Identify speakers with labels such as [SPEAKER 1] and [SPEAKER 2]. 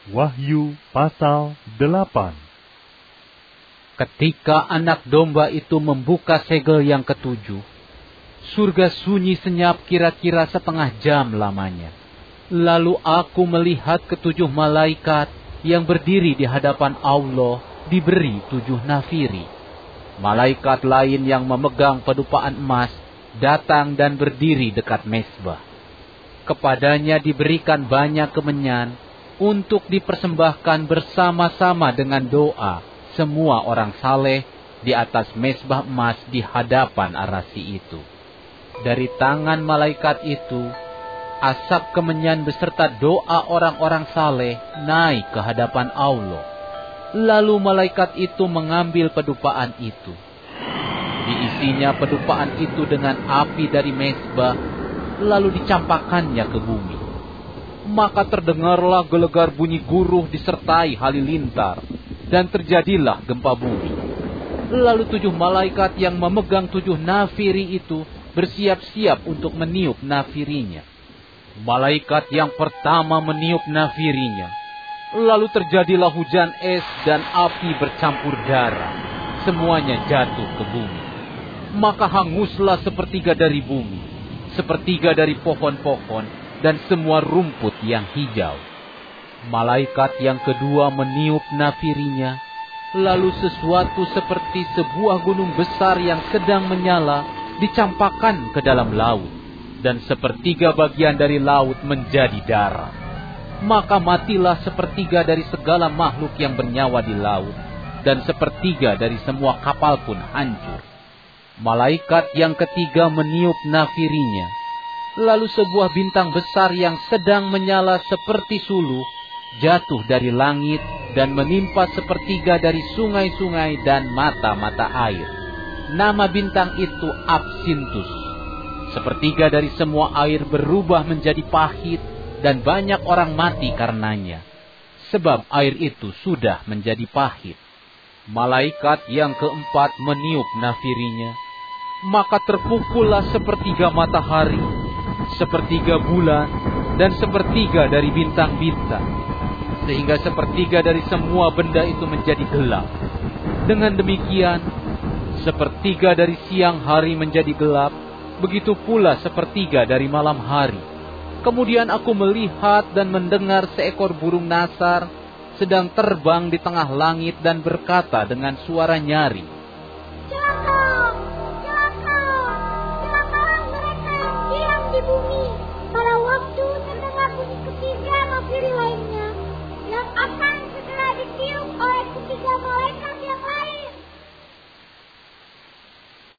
[SPEAKER 1] Wahyu pasal 8.
[SPEAKER 2] Ketika anak domba itu membuka segel yang ketujuh, surga sunyi senyap kira-kira setengah jam lamanya. Lalu aku melihat ketujuh malaikat yang berdiri di hadapan Allah diberi 7 nafiri. Malaikat lain yang memegang pedupaan emas datang dan berdiri dekat mezbah. Kepadanya diberikan banyak kemenyan untuk dipersembahkan bersama-sama dengan doa semua orang saleh di atas mezbah emas di hadapan arasi itu. Dari tangan malaikat itu, asap kemenyan beserta doa orang-orang saleh naik ke hadapan Allah. Lalu malaikat itu mengambil pedupaan itu. Diisinya pedupaan itu dengan api dari mezbah, lalu dicampakkannya ke bumi. Maka terdengarlah gelegar bunyi guruh disertai halilintar, dan terjadilah gempa bumi. Lalu 7 malaikat yang memegang 7 nafiri itu bersiap-siap untuk meniup nafirinya. Malaikat yang pertama meniup nafirinya. Lalu terjadilah hujan es dan api bercampur darah. Semuanya jatuh ke bumi. Maka hanguslah sepertiga dari bumi, sepertiga dari pohon-pohon, dan semua rumput yang hijau. Malaikat yang kedua meniup nafirinya. Lalu sesuatu seperti sebuah gunung besar yang sedang menyala dicampakkan ke dalam laut, dan sepertiga bagian dari laut menjadi darah. Maka matilah sepertiga dari segala makhluk yang bernyawa di laut, dan sepertiga dari semua kapal pun hancur. Malaikat yang ketiga meniup nafirinya. Lalu sebuah bintang besar yang sedang menyala seperti suluh jatuh dari langit dan menimpa sepertiga dari sungai-sungai dan mata-mata air. Nama bintang itu Absintus. Sepertiga dari semua air berubah menjadi pahit dan banyak orang mati karenanya, sebab air itu sudah menjadi pahit. Malaikat yang keempat meniup nafirinya. Maka terpukullah sepertiga matahari, sepertiga bulan, dan sepertiga dari bintang-bintang, sehingga sepertiga dari semua benda itu menjadi gelap. Dengan demikian, sepertiga dari siang hari menjadi gelap, begitu pula sepertiga dari malam hari. Kemudian aku melihat dan mendengar seekor burung nasar sedang terbang di tengah langit dan berkata dengan suara nyaring,